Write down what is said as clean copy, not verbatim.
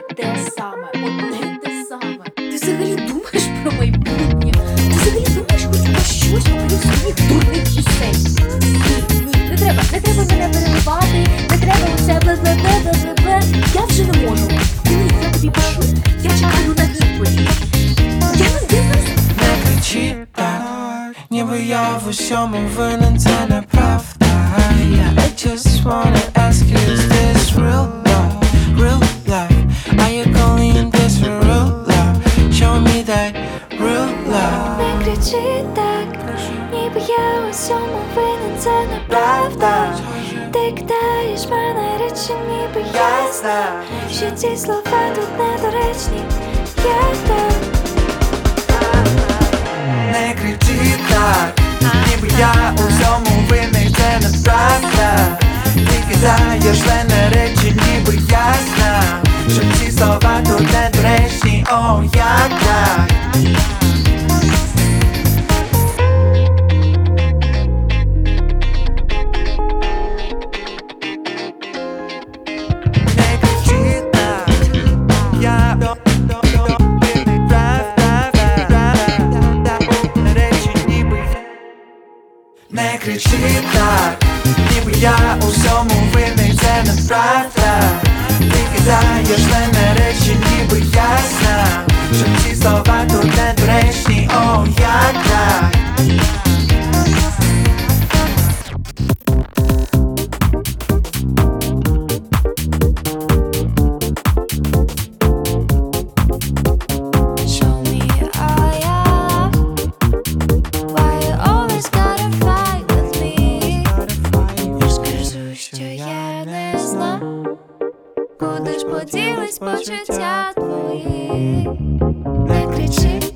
те саме, одне те саме. Ти взагалі думаєш про майбутнє? Ти взагалі думаєш хоч про щось, окрім своїх дурних пісень? Ні, не треба мене переливати, не треба оце бле-бле-бле-бле-бле. Я вже не можу. Коли я тобі пишу, я чекаю на відповідь. Не кричи так, ніби я в усьому винен, це неправда. I just wanna ask you, is this real love, real love? Are you calling this for real love? Show me that real love. Не кричи так, ніби я у всьому винен, це неправда. Ти кидаєш мене речі, ніби я знаю, що ці слова тут недоречні. Я так. Не кричи так, ніби я у всьому винний, це неправда. Ти кидаєш мене речі, ніби я знаю, що ці слова тут недоречні. О, як так? Не кричи так, я винний, правда. Речі ніби. Не кричи так, ніби я у всьому винний, це неправда. Ти кидаєш мене речі, ніби я знаю, що ці слова тут недоречні. О, як так? Show me all your love. Why you always gotta fight with me? Скажу, що я не зла. Куди ж поділись почуття твої? Не кричи